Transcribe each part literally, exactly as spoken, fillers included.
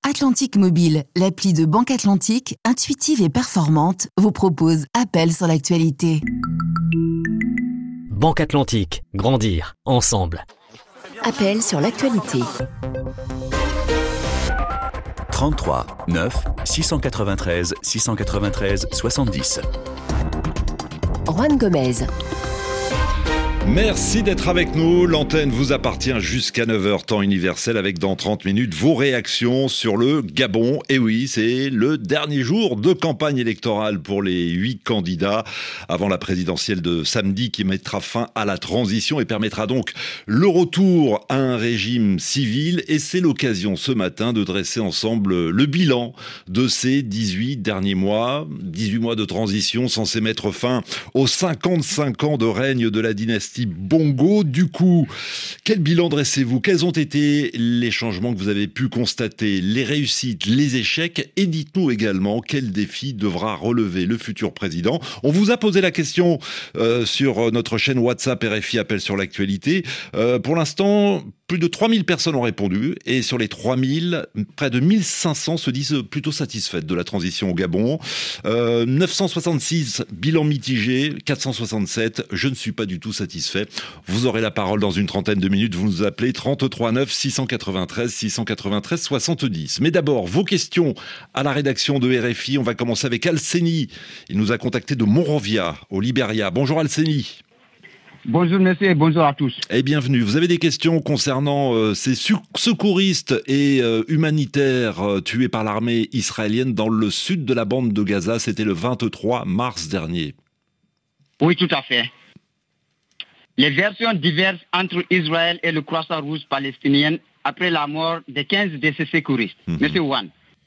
Atlantique Mobile, l'appli de Banque Atlantique, intuitive et performante, vous propose Appel sur l'actualité. Banque Atlantique, grandir ensemble. Appel sur l'actualité. trente-trois neuf six cent quatre-vingt-treize six cent quatre-vingt-treize soixante-dix. Juan Gomez. Merci d'être avec nous. L'antenne vous appartient jusqu'à neuf heures, temps universel, avec dans trente minutes vos réactions sur le Gabon. Et oui, c'est le dernier jour de campagne électorale pour les huit candidats avant la présidentielle de samedi qui mettra fin à la transition et permettra donc le retour à un régime civil. Et c'est l'occasion ce matin de dresser ensemble le bilan de ces dix-huit derniers mois. dix-huit mois de transition censés mettre fin aux cinquante-cinq ans de règne de la dynastie Bongo. Du coup, quel bilan dressez-vous? Quels ont été les changements que vous avez pu constater, les réussites, les échecs? Et dites-nous également quel défi devra relever le futur président. On vous a posé la question euh, sur notre chaîne WhatsApp R F I Appel sur l'actualité. Euh, pour l'instant, plus de trois mille personnes ont répondu et sur les trois mille, près de mille cinq cents se disent plutôt satisfaites de la transition au Gabon. Euh, neuf cent soixante-six bilan mitigé, quatre cent soixante-sept je ne suis pas du tout satisfait. Vous aurez la parole dans une trentaine de minutes. Vous nous appelez trente-trois neuf six cent quatre-vingt-treize six cent quatre-vingt-treize soixante-dix. Mais d'abord, vos questions à la rédaction de R F I. On va commencer avec Alceni. Il nous a contacté de Monrovia, au Libéria. Bonjour Alceni. Bonjour monsieur et bonjour à tous. Et bienvenue. Vous avez des questions concernant euh, ces secouristes et euh, humanitaires euh, tués par l'armée israélienne dans le sud de la bande de Gaza. C'était le vingt-trois mars dernier. Oui, tout à fait. Les versions diverses entre Israël et le Croissant-Rouge palestinien après la mort de quinze de ces secouristes. Mm-hmm. Monsieur Wan,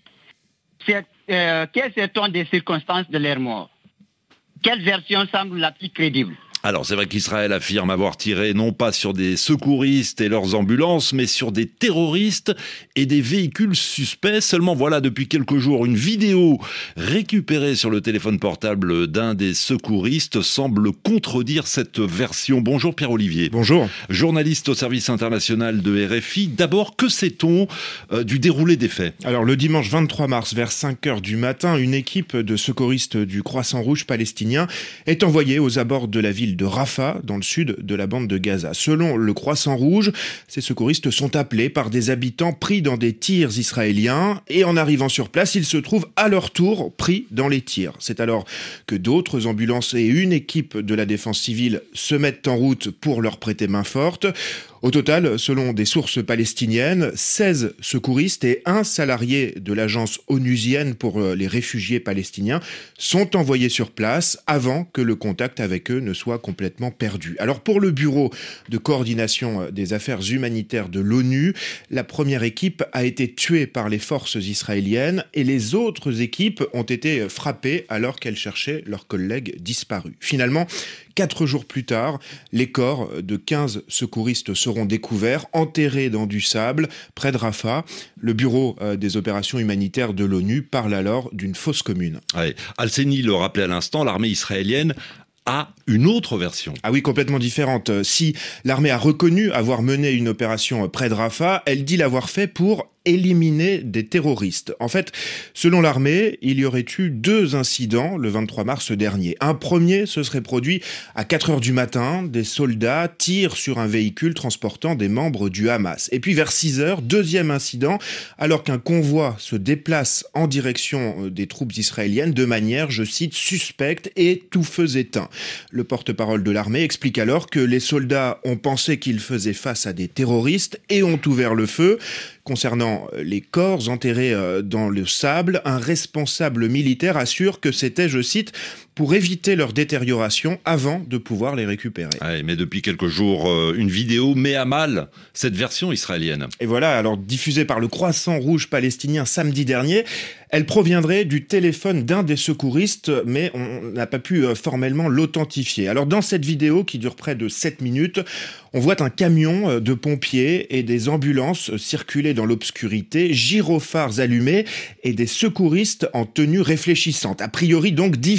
euh, quelles sont les circonstances de leur mort? Quelle version semble la plus crédible? Alors c'est vrai qu'Israël affirme avoir tiré non pas sur des secouristes et leurs ambulances, mais sur des terroristes et des véhicules suspects. Seulement voilà, depuis quelques jours, une vidéo récupérée sur le téléphone portable d'un des secouristes semble contredire cette version. Bonjour Pierre-Olivier. Bonjour. Journaliste au service international de R F I. D'abord, que sait-on euh, du déroulé des faits? Alors le dimanche vingt-trois mars, vers cinq heures du matin, une équipe de secouristes du Croissant-Rouge palestinien est envoyée aux abords de la ville de Rafah, dans le sud de la bande de Gaza. Selon le Croissant-Rouge, ces secouristes sont appelés par des habitants pris dans des tirs israéliens et en arrivant sur place, ils se trouvent à leur tour pris dans les tirs. C'est alors que d'autres ambulances et une équipe de la défense civile se mettent en route pour leur prêter main forte. Au total, selon des sources palestiniennes, seize secouristes et un salarié de l'agence onusienne pour les réfugiés palestiniens sont envoyés sur place avant que le contact avec eux ne soit complètement perdu. Alors pour le Bureau de coordination des affaires humanitaires de l'ONU, la première équipe a été tuée par les forces israéliennes et les autres équipes ont été frappées alors qu'elles cherchaient leurs collègues disparus. Finalement, Quatre jours plus tard, les corps de quinze secouristes seront découverts, enterrés dans du sable, près de Rafah. Le Bureau des opérations humanitaires de l'ONU parle alors d'une fosse commune. Ouais. Alceni le rappelait à l'instant, l'armée israélienne a une autre version. Ah oui, complètement différente. Si l'armée a reconnu avoir mené une opération près de Rafah, elle dit l'avoir fait pour éliminer des terroristes. En fait, selon l'armée, il y aurait eu deux incidents le vingt-trois mars dernier. Un premier se serait produit à quatre heures du matin. Des soldats tirent sur un véhicule transportant des membres du Hamas. Et puis vers six heures, deuxième incident, alors qu'un convoi se déplace en direction des troupes israéliennes de manière, je cite, suspecte et tout feu éteint. Le porte-parole de l'armée explique alors que les soldats ont pensé qu'ils faisaient face à des terroristes et ont ouvert le feu. Concernant les corps enterrés dans le sable, un responsable militaire assure que c'était, je cite, pour éviter leur détérioration avant de pouvoir les récupérer. Ouais, mais depuis quelques jours, une vidéo met à mal cette version israélienne. Et voilà, alors diffusée par le Croissant-Rouge palestinien samedi dernier, elle proviendrait du téléphone d'un des secouristes, mais on n'a pas pu formellement l'authentifier. Alors dans cette vidéo, qui dure près de sept minutes, on voit un camion de pompiers et des ambulances circuler dans l'obscurité, gyrophares allumés et des secouristes en tenue réfléchissante. A priori donc difficile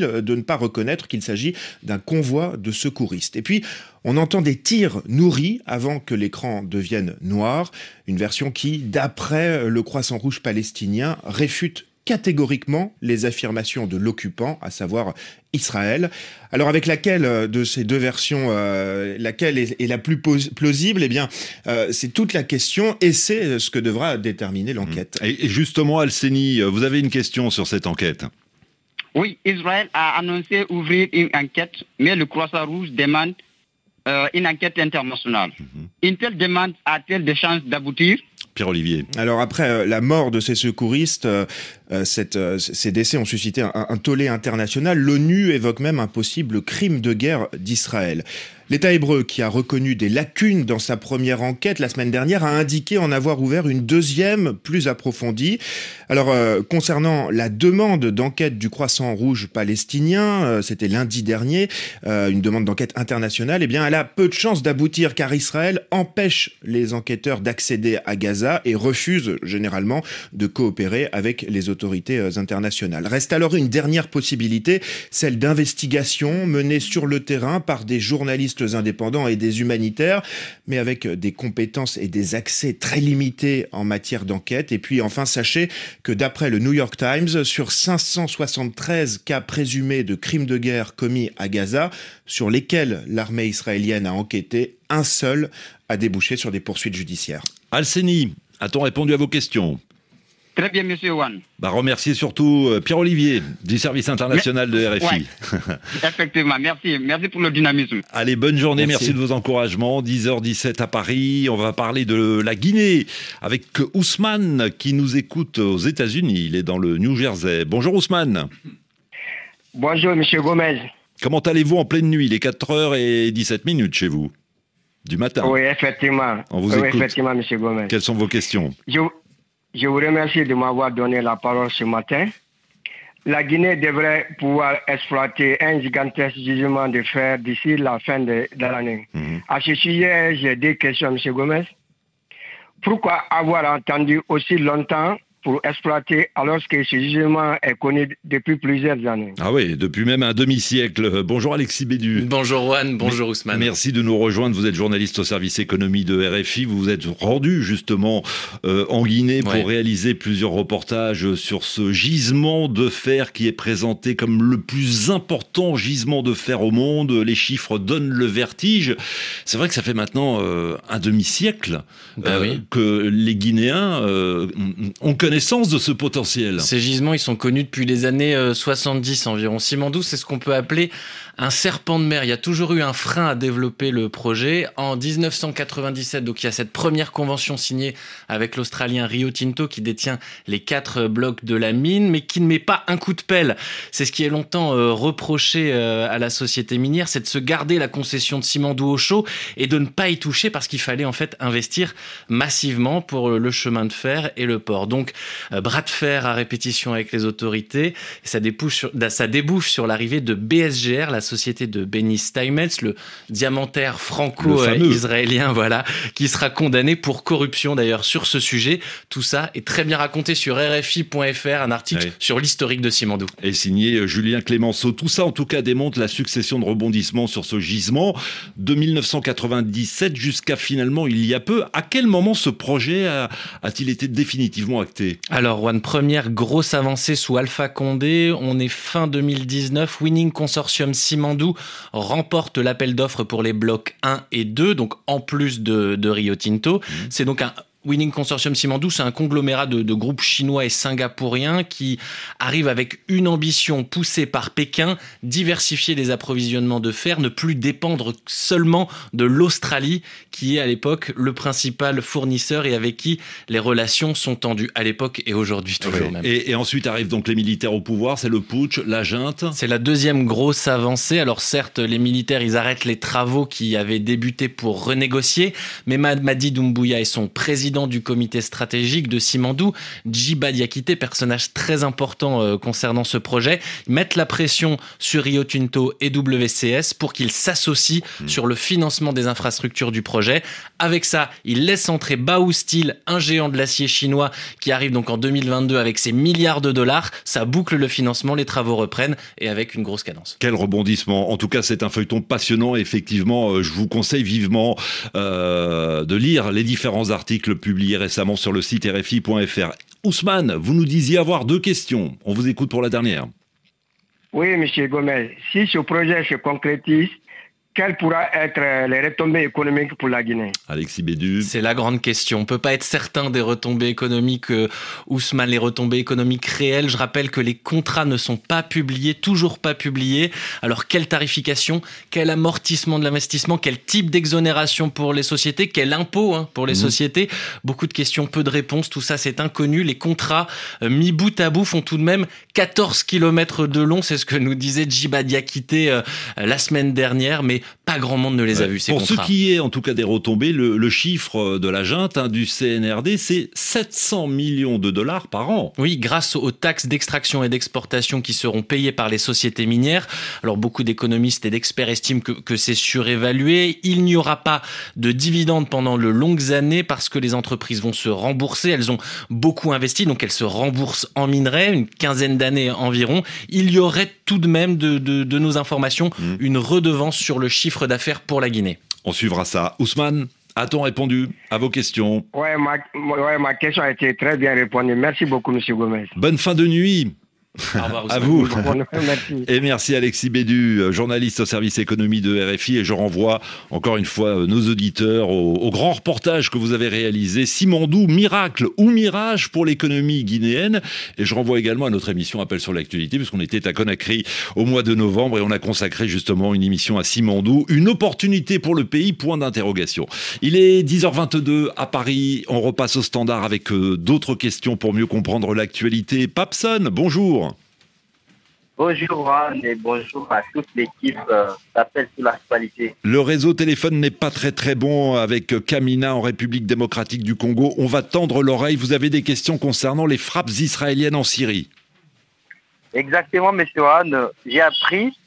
de ne pas reconnaître qu'il s'agit d'un convoi de secouristes. Et puis, on entend des tirs nourris avant que l'écran devienne noir. Une version qui, d'après le Croissant Rouge palestinien, réfute catégoriquement les affirmations de l'occupant, à savoir Israël. Alors avec laquelle de ces deux versions, euh, laquelle est, est la plus plausible? Eh bien, euh, c'est toute la question et c'est ce que devra déterminer l'enquête. Et justement, Alceni, vous avez une question sur cette enquête? Oui, Israël a annoncé ouvrir une enquête, mais le Croissant Rouge demande euh, une enquête internationale. Mm-hmm. Une telle demande a-t-elle des chances d'aboutir? Pierre-Olivier. Alors après euh, la mort de ces secouristes, euh, cette, euh, ces décès ont suscité un, un tollé international. L'ONU évoque même un possible crime de guerre d'Israël. L'État hébreu, qui a reconnu des lacunes dans sa première enquête la semaine dernière, a indiqué en avoir ouvert une deuxième plus approfondie. Alors, euh, concernant la demande d'enquête du Croissant Rouge palestinien, euh, c'était lundi dernier, euh, une demande d'enquête internationale, eh bien, elle a peu de chances d'aboutir car Israël empêche les enquêteurs d'accéder à Gaza et refuse généralement de coopérer avec les autorités euh, internationales. Reste alors une dernière possibilité, celle d'investigation menée sur le terrain par des journalistes indépendants et des humanitaires, mais avec des compétences et des accès très limités en matière d'enquête. Et puis enfin, sachez que d'après le New York Times, sur cinq cent soixante-treize cas présumés de crimes de guerre commis à Gaza, sur lesquels l'armée israélienne a enquêté, un seul a débouché sur des poursuites judiciaires. Alceni, a-t-on répondu à vos questions? Très bien, monsieur Wan. Bah, remercier surtout Pierre-Olivier du service international Mais, de R F I. Ouais, effectivement, merci. Merci pour le dynamisme. Allez, bonne journée, merci. merci de vos encouragements. dix heures dix-sept à Paris. On va parler de la Guinée avec Ousmane qui nous écoute aux États-Unis. Il est dans le New Jersey. Bonjour Ousmane. Bonjour, monsieur Gomez. Comment allez-vous en pleine nuit? Il est quatre heures dix-sept minutes chez vous, du matin. Oui, effectivement. On vous oui, écoute. effectivement, monsieur Gomez. Quelles sont vos questions? Je... Je vous remercie de m'avoir donné la parole ce matin. La Guinée devrait pouvoir exploiter un gigantesque gisement de fer d'ici la fin de, de l'année. Mmh. À ce sujet, j'ai deux questions, M. Gomez. Pourquoi avoir attendu aussi longtemps pour exploiter alors que ce gisement est connu depuis plusieurs années? Ah oui, depuis même un demi-siècle. Bonjour Alexis Bédu. Bonjour Juan, bonjour Ousmane. Merci de nous rejoindre. Vous êtes journaliste au service économie de R F I. Vous vous êtes rendu justement euh, en Guinée pour ouais. réaliser plusieurs reportages sur ce gisement de fer qui est présenté comme le plus important gisement de fer au monde. Les chiffres donnent le vertige. C'est vrai que ça fait maintenant euh, un demi-siècle bah euh, oui. que les Guinéens euh, ont connaissance de ce potentiel. Ces gisements, ils sont connus depuis les années euh, soixante-dix environ. Simandou, c'est ce qu'on peut appeler un serpent de mer. Il y a toujours eu un frein à développer le projet. En dix-neuf cent quatre-vingt-dix-sept, donc il y a cette première convention signée avec l'Australien Rio Tinto qui détient les quatre blocs de la mine, mais qui ne met pas un coup de pelle. C'est ce qui est longtemps euh, reproché euh, à la société minière, c'est de se garder la concession de Simandou au chaud et de ne pas y toucher parce qu'il fallait en fait investir massivement pour le chemin de fer et le port. Donc euh, bras de fer à répétition avec les autorités. Et ça débouche sur, ça débouche sur l'arrivée de B S G R, la société de Benny Steinmetz, le diamantaire franco-israélien, voilà, qui sera condamné pour corruption d'ailleurs sur ce sujet. Tout ça est très bien raconté sur R F I point F R, un article oui. sur l'historique de Simandou. Et signé Julien Clémenceau. Tout ça en tout cas démontre la succession de rebondissements sur ce gisement de mille neuf cent quatre-vingt-dix-sept jusqu'à finalement il y a peu. À quel moment ce projet a, a-t-il été définitivement acté? Alors Juan, première grosse avancée sous Alpha Condé, on est fin deux mille dix-neuf, Winning Consortium Simandou remporte l'appel d'offres pour les blocs un et deux, donc en plus de, de Rio Tinto. Mmh. C'est donc un Winning Consortium Simandou, c'est un conglomérat de, de groupes chinois et singapouriens qui arrive avec une ambition poussée par Pékin, diversifier les approvisionnements de fer, ne plus dépendre seulement de l'Australie, qui est à l'époque le principal fournisseur et avec qui les relations sont tendues à l'époque et aujourd'hui toujours oui. même. Et, et ensuite arrivent donc les militaires au pouvoir, c'est le putsch, la junte. C'est la deuxième grosse avancée. Alors certes, les militaires, ils arrêtent les travaux qui avaient débuté pour renégocier, mais Mamadi Doumbouya et son président président du comité stratégique de Simandou, Djiba Diakité, personnage très important euh, concernant ce projet, mettent la pression sur Rio Tinto et W C S pour qu'ils s'associent mmh. sur le financement des infrastructures du projet. Avec ça, ils laissent entrer Baowu Steel, un géant de l'acier chinois qui arrive donc en deux mille vingt-deux avec ses milliards de dollars. Ça boucle le financement, les travaux reprennent et avec une grosse cadence. Quel rebondissement. En tout cas, c'est un feuilleton passionnant. Effectivement, je vous conseille vivement euh, de lire les différents articles publiés récemment sur le site R F I point F R. Ousmane, vous nous disiez avoir deux questions. On vous écoute pour la dernière. Oui, M. Gomez. Si ce projet se concrétise, quelles pourraient être les retombées économiques pour la Guinée? Alexis Bédu. C'est la grande question. On ne peut pas être certain des retombées économiques. Euh, Ousmane, les retombées économiques réelles. Je rappelle que les contrats ne sont pas publiés, toujours pas publiés. Alors, quelle tarification? Quel amortissement de l'investissement? Quel type d'exonération pour les sociétés? Quel impôt hein, pour les mmh. sociétés? Beaucoup de questions, peu de réponses. Tout ça, c'est inconnu. Les contrats euh, mis bout à bout font tout de même quatorze kilomètres de long. C'est ce que nous disait Djiba Diakité euh, la semaine dernière. Mais pas grand monde ne les a vus, ces Pour contrats. ce qui est, en tout cas, des retombées, le, le chiffre de la junte hein, du C N R D, c'est sept cents millions de dollars par an. Oui, grâce aux taxes d'extraction et d'exportation qui seront payées par les sociétés minières. Alors, beaucoup d'économistes et d'experts estiment que, que c'est surévalué. Il n'y aura pas de dividendes pendant de longues années parce que les entreprises vont se rembourser. Elles ont beaucoup investi, donc elles se remboursent en minerais, une quinzaine d'années environ. Il y aurait tout de même, de, de, de nos informations, mmh. une redevance sur le chiffre d'affaires pour la Guinée. On suivra ça. Ousmane, a-t-on répondu à vos questions? Oui, ma, ouais, ma question a été très bien répondue. Merci beaucoup, M. Gomez. Bonne fin de nuit. Au revoir, à vous. Merci. Et merci Alexis Bédu, journaliste au service économie de R F I. Et je renvoie encore une fois nos auditeurs au, au grand reportage que vous avez réalisé, Simandou, miracle ou mirage pour l'économie guinéenne. Et je renvoie également à notre émission Appel sur l'actualité, puisqu'on était à Conakry au mois de novembre et on a consacré justement une émission à Simandou, une opportunité pour le pays, point d'interrogation. Il est dix heures vingt-deux à Paris. On repasse au standard avec euh, d'autres questions pour mieux comprendre l'actualité. Papson, bonjour. Bonjour Anne et bonjour à toute l'équipe euh, d'Appel sur l'actualité. Le réseau téléphone n'est pas très très bon avec Kamina en République démocratique du Congo. On va tendre l'oreille. Vous avez des questions concernant les frappes israéliennes en Syrie? Exactement, monsieur Anne. J'ai appris,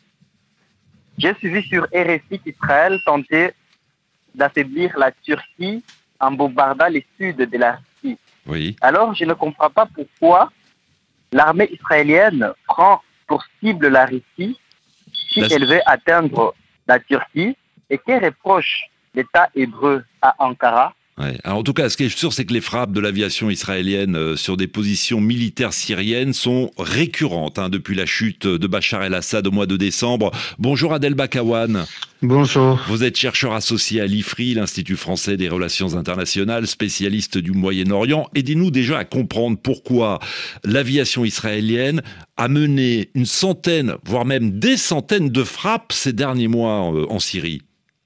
j'ai suivi sur R F I qu'Israël tentait d'affaiblir la Turquie en bombardant le sud de la Russie. Oui. Alors, je ne comprends pas pourquoi l'armée israélienne prend pour cible la Russie si la... elle veut atteindre la Turquie et qu'elle reproche l'État hébreu à Ankara. Ouais. Alors en tout cas, ce qui est sûr, c'est que les frappes de l'aviation israélienne euh, sur des positions militaires syriennes sont récurrentes hein, depuis la chute de Bachar el-Assad au mois de décembre. Bonjour Adel Bakawan. Bonjour. Vous êtes chercheur associé à l'I F R I, l'Institut français des relations internationales, spécialiste du Moyen-Orient. Aidez-nous déjà à comprendre pourquoi l'aviation israélienne a mené une centaine, voire même des centaines de frappes ces derniers mois en, en Syrie.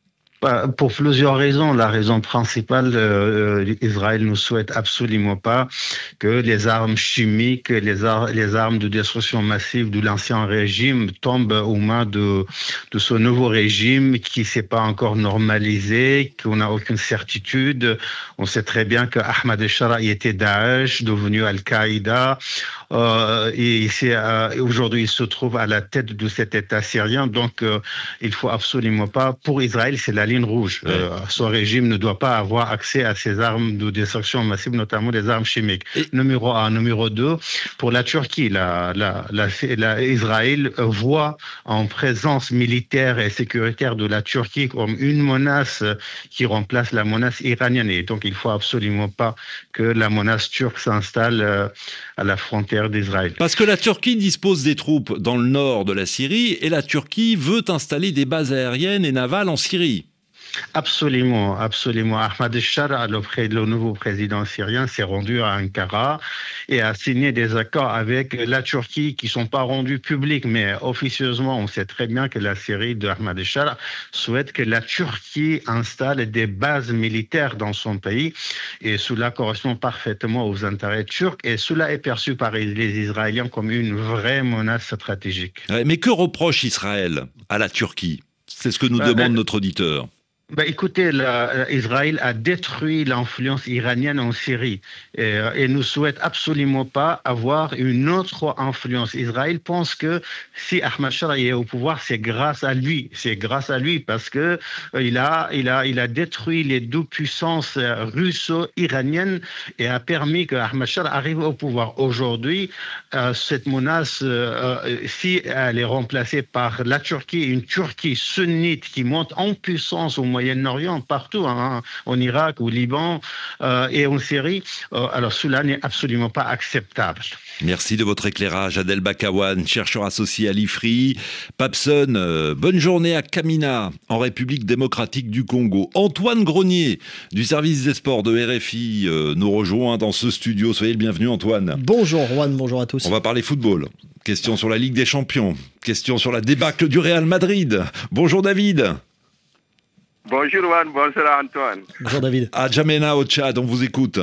Pour plusieurs raisons. La raison principale, euh, Israël ne souhaite absolument pas que les armes chimiques, les, ar les armes de destruction massive de l'ancien régime tombent aux mains de, de ce nouveau régime qui ne s'est pas encore normalisé, qu'on n'a aucune certitude. On sait très bien que Ahmad el-Shara était Daesh, devenu Al-Qaïda. Euh, et euh, aujourd'hui, il se trouve à la tête de cet État syrien. Donc, euh, il faut absolument pas. Pour Israël, c'est la ligne rouge. Ouais. Euh, son régime ne doit pas avoir accès à ces armes de destruction massive, notamment des armes chimiques. Et... Numéro un. Numéro deux, pour la Turquie, la, la, la, la, Israël voit en présence militaire et sécuritaire de la Turquie comme une menace qui remplace la menace iranienne. Et donc, il faut absolument pas que la menace turque s'installe euh, à la frontière d'Israël. Parce que la Turquie dispose des troupes dans le nord de la Syrie et la Turquie veut installer des bases aériennes et navales en Syrie. Absolument, absolument. Ahmad el-Shara, le, le nouveau président syrien, s'est rendu à Ankara et a signé des accords avec la Turquie qui ne sont pas rendus publics, mais officieusement, on sait très bien que la Syrie de Ahmad el-Shara souhaite que la Turquie installe des bases militaires dans son pays et cela correspond parfaitement aux intérêts turcs et cela est perçu par les Israéliens comme une vraie menace stratégique. Ouais, mais que reproche Israël à la Turquie? C'est ce que nous bah, demande elle... notre auditeur. Bah, écoutez, la, Israël a détruit l'influence iranienne en Syrie et, et ne souhaite absolument pas avoir une autre influence. Israël pense que si Ahmad Shara est au pouvoir, c'est grâce à lui. C'est grâce à lui parce que euh, il a, il a, il a détruit les deux puissances russo-iraniennes et a permis que Ahmad Shara arrive au pouvoir. Aujourd'hui, euh, cette menace, euh, euh, si elle est remplacée par la Turquie, une Turquie sunnite qui monte en puissance au Moyen-Orient, partout, hein, en Irak, au Liban euh, et en Syrie. Euh, alors cela n'est absolument pas acceptable. Merci de votre éclairage, Adel Bakawan, chercheur associé à l'I F R I. Papson, euh, bonne journée à Kamina, en République démocratique du Congo. Antoine Grenier, du service des sports de R F I, euh, nous rejoint dans ce studio. Soyez le bienvenu, Antoine. Bonjour, Juan, bonjour à tous. On va parler football. Question sur la Ligue des Champions. Question sur la débâcle du Real Madrid. Bonjour, David. Bonjour Juan, bonjour Antoine. Bonjour David. À Djamena au Tchad, on vous écoute.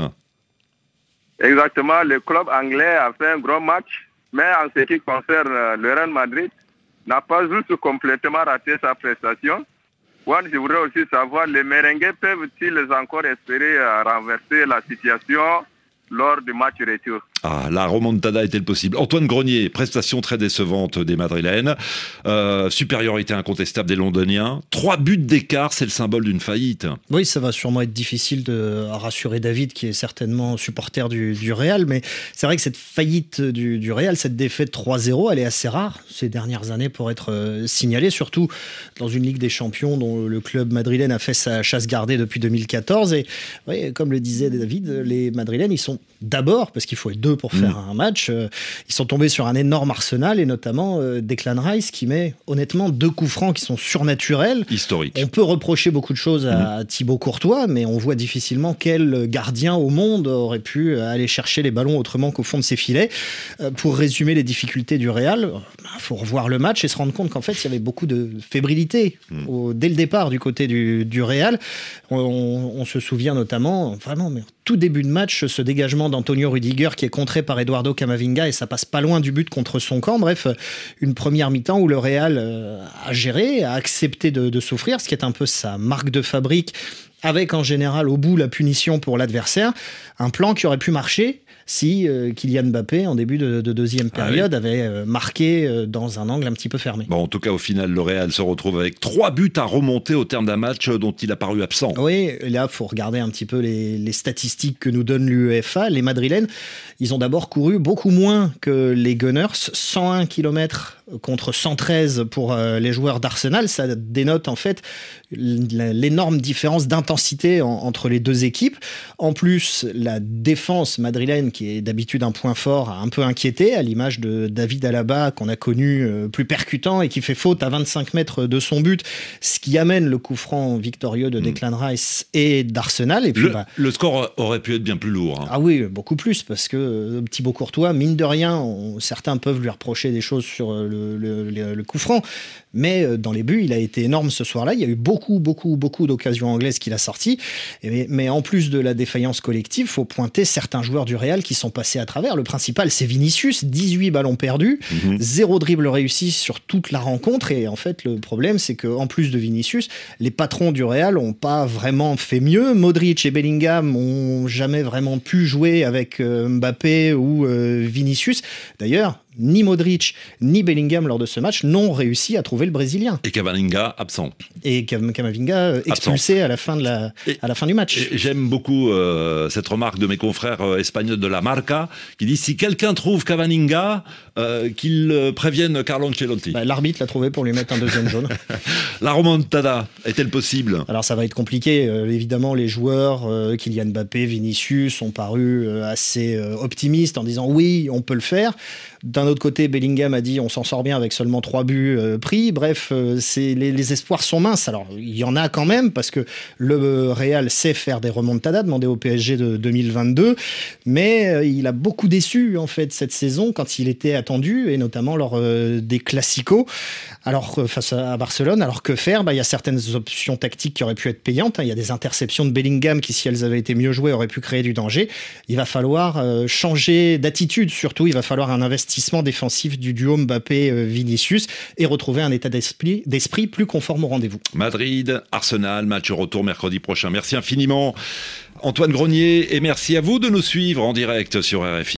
Exactement, le club anglais a fait un gros match, mais en ce qui concerne le Real Madrid, n'a pas juste complètement raté sa prestation. Juan, je voudrais aussi savoir, les merengues peuvent-ils encore espérer renverser la situation lors du match retour? Ah, la remontada est-elle possible? Antoine Grenier, prestation très décevante des Madrilènes, euh, supériorité incontestable des Londoniens, trois buts d'écart, c'est le symbole d'une faillite. Oui, ça va sûrement être difficile de rassurer David, qui est certainement supporter du, du Real, mais c'est vrai que cette faillite du, du Real, cette défaite trois zéro, elle est assez rare ces dernières années pour être euh, signalée, surtout dans une Ligue des Champions dont le club madrilène a fait sa chasse gardée depuis deux mille quatorze. Et oui, comme le disait David, les Madrilènes, ils sont d'abord, parce qu'il faut être deux pour faire mmh. un match, euh, ils sont tombés sur un énorme arsenal, et notamment euh, Declan Rice qui met honnêtement deux coups francs qui sont surnaturels. Historique. On peut reprocher beaucoup de choses à mmh. Thibaut Courtois, mais on voit difficilement quel gardien au monde aurait pu aller chercher les ballons autrement qu'au fond de ses filets. Euh, pour résumer les difficultés du Real, il faut revoir le match et se rendre compte qu'en fait il y avait beaucoup de fébrilité mmh. au, dès le départ du côté du, du Real. On, on se souvient notamment, vraiment, mais tout début de match, ce dégagement d'Antonio Rudiger qui est contré par Eduardo Camavinga et ça passe pas loin du but contre son camp. Bref, une première mi-temps où le Real a géré, a accepté de, de souffrir, ce qui est un peu sa marque de fabrique, avec en général au bout la punition pour l'adversaire. Un plan qui aurait pu marcher si euh, Kylian Mbappé, en début de, de deuxième période, ah oui. avait euh, marqué euh, dans un angle un petit peu fermé. Bon, en tout cas, au final, le Real se retrouve avec trois buts à remonter au terme d'un match dont il a paru absent. Oui, et là, il faut regarder un petit peu les, les statistiques que nous donne l'UEFA. Les Madrilènes, ils ont d'abord couru beaucoup moins que les Gunners, cent un kilomètres contre cent treize pour euh, les joueurs d'Arsenal. Ça dénote en fait l'énorme différence d'intensité en, entre les deux équipes. En plus, la défense madrilène, qui est d'habitude un point fort, a un peu inquiété, à l'image de David Alaba, qu'on a connu euh, plus percutant et qui fait faute à vingt-cinq mètres de son but, ce qui amène le coup franc victorieux de Declan Rice et d'Arsenal. Et puis, le, bah, le score aurait pu être bien plus lourd. Hein. Ah oui, beaucoup plus, parce que euh, Thibaut Courtois, mine de rien, on, certains peuvent lui reprocher des choses sur euh, le, le, le, le coup franc, mais euh, dans les buts, il a été énorme ce soir-là. Il y a eu beaucoup, beaucoup, beaucoup d'occasions anglaises qu'il a sorties. Et, mais, mais en plus de la défaillance collective, il faut pointer certains joueurs du Real qui sont passés à travers. Le principal, c'est Vinicius, dix-huit ballons perdus, mmh. zéro dribble réussi sur toute la rencontre. Et en fait, le problème, c'est qu'en plus de Vinicius, les patrons du Real n'ont pas vraiment fait mieux. Modric et Bellingham n'ont jamais vraiment pu jouer avec euh, Mbappé ou euh, Vinicius. D'ailleurs, ni Modric ni Bellingham lors de ce match n'ont réussi à trouver le Brésilien. Et Camavinga absent. Et Camavinga expulsé à la fin de la, et, à la fin du match. J'aime beaucoup euh, cette remarque de mes confrères euh, espagnols de la Marca qui dit si quelqu'un trouve Camavinga, euh, qu'il euh, prévienne Carlo Ancelotti. Bah, l'arbitre l'a trouvé pour lui mettre un deuxième jaune. La remontada est-elle possible? Alors ça va être compliqué. Euh, évidemment, les joueurs, euh, Kylian Mbappé, Vinicius, ont paru euh, assez euh, optimistes en disant oui, on peut le faire. D'un autre côté, Bellingham a dit on s'en sort bien avec seulement trois buts euh, pris. Bref, euh, c'est, les, les espoirs sont minces. Alors, il y en a quand même parce que le Real sait faire des remontadas, demandé au P S G de deux mille vingt-deux. Mais euh, il a beaucoup déçu en fait cette saison quand il était attendu et notamment lors euh, des Classicos. Alors, euh, face à, à Barcelone, alors que faire? Bah, il y a certaines options tactiques qui auraient pu être payantes. Hein. Il y a des interceptions de Bellingham qui, si elles avaient été mieux jouées, auraient pu créer du danger. Il va falloir euh, changer d'attitude. Surtout, il va falloir un investissement redressement défensif du duo Mbappé-Vinicius et retrouver un état d'esprit, d'esprit plus conforme au rendez-vous. Madrid, Arsenal, match retour mercredi prochain. Merci infiniment Antoine Grenier et merci à vous de nous suivre en direct sur R F I.